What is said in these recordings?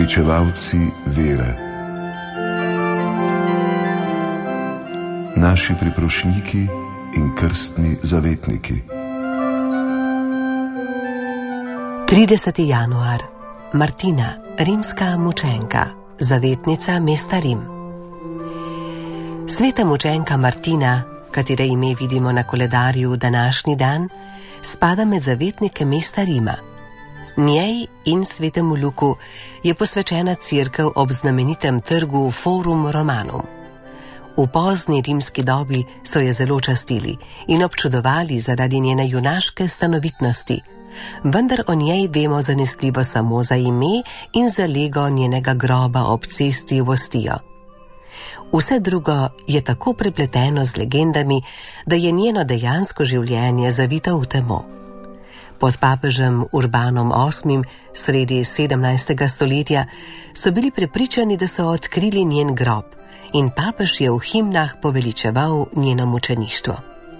upravičevalci vere, naši priprošniki in krstni zavetniki. 30. januar. Martina, rimska mučenka, zavetnica mesta Rim. Sveta mučenka Martina, katere ime vidimo na koledarju današnji dan, spada med zavetnike mesta Rima. Njej in svetemu Luku je posvečena cerkev ob znamenitem trgu Forum Romanum. V pozni rimski dobi so jo zelo častili in občudovali zaradi njene junaške stanovitnosti, vendar o njej vemo zanesljivo samo za ime in za lego njenega groba ob cesti v Ostijo. Vse drugo je tako prepleteno z legendami, da je njeno dejansko življenje zavito v temo. Pod papežem Urbanom VIII. Sredi 17. stoletja so bili prepričani, da so odkrili njen grob, in papež je v himnah poveličeval njeno mučeništvo.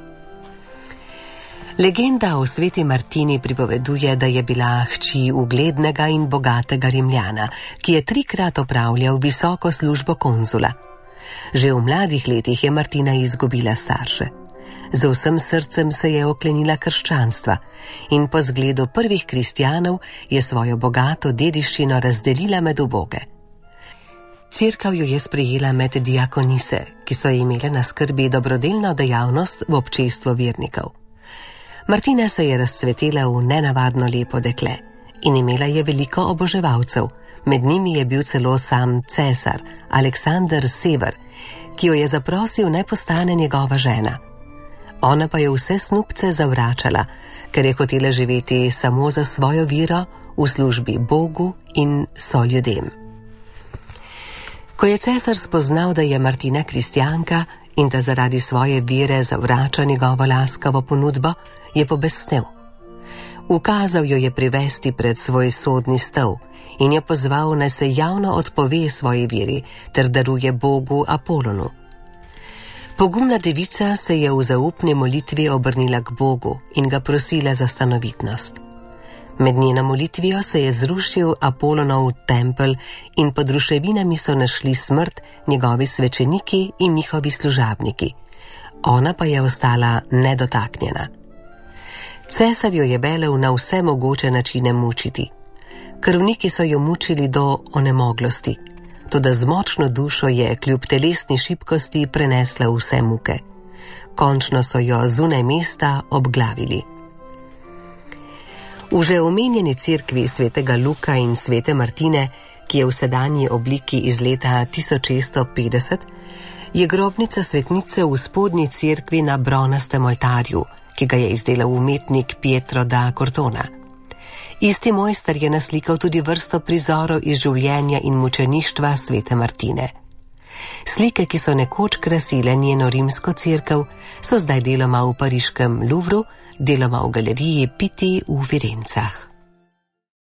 Legenda o sveti Martini pripoveduje, da je bila hči uglednega in bogatega Rimljana, ki je 3-krat opravljal visoko službo konzula. Že v mladih letih je Martina izgubila starše. Z vsem srcem se je oklenila krščanstva in po zgledu prvih kristjanov je svojo bogato dediščino razdelila med uboge. Cerkev jo je sprejela med diakonise, ki so imele na skrbi dobrodelno dejavnost v občestvu vernikov. Martina se je razcvetela v nenavadno lepo dekle in imela je veliko oboževalcev. Med njimi je bil celo sam cesar Aleksander Sever, ki jo je zaprosil, naj postane njegova žena. Ona pa je vse snubce zavračala, ker je hotela živeti samo za svojo vero v službi Bogu in soljudem. Ko je cesar spoznal, da je Martina kristjanka in da zaradi svoje vere zavrača njegovo laskavo ponudbo, je pobesnel. Ukazal jo je privesti pred svoj sodni stol in je pozval, naj se javno odpove svoji veri ter daruje Bogu Apolonu. Pogumna devica se je v zaupni molitvi obrnila k Bogu in ga prosila za stanovitnost. Med njeno molitvijo se je zrušil Apolonov tempelj in pod ruševinami so našli smrt njegovi svečeniki in njihovi služabniki. Ona pa je ostala nedotaknjena. Cesar jo je velel na vse mogoče načine mučiti. Krvniki so jo mučili do onemoglosti, toda z močno dušo je kljub telesni šibkosti prenesla vse muke. Končno so jo zunaj mesta obglavili. V že omenjeni cerkvi svetega Luka in svete Martine, ki je v sedanji obliki iz leta 1650, je grobnica svetnice v spodnji cerkvi na bronastem oltarju, ki ga je izdelal umetnik Pietro da Cortona. Isti mojster je naslikal tudi vrsto prizorov iz življenja in mučeništva svete Martine. Slike, ki so nekoč krasile njeno rimsko cerkev, so zdaj deloma v pariškem Louvru, deloma v galeriji Pitti v Firencah.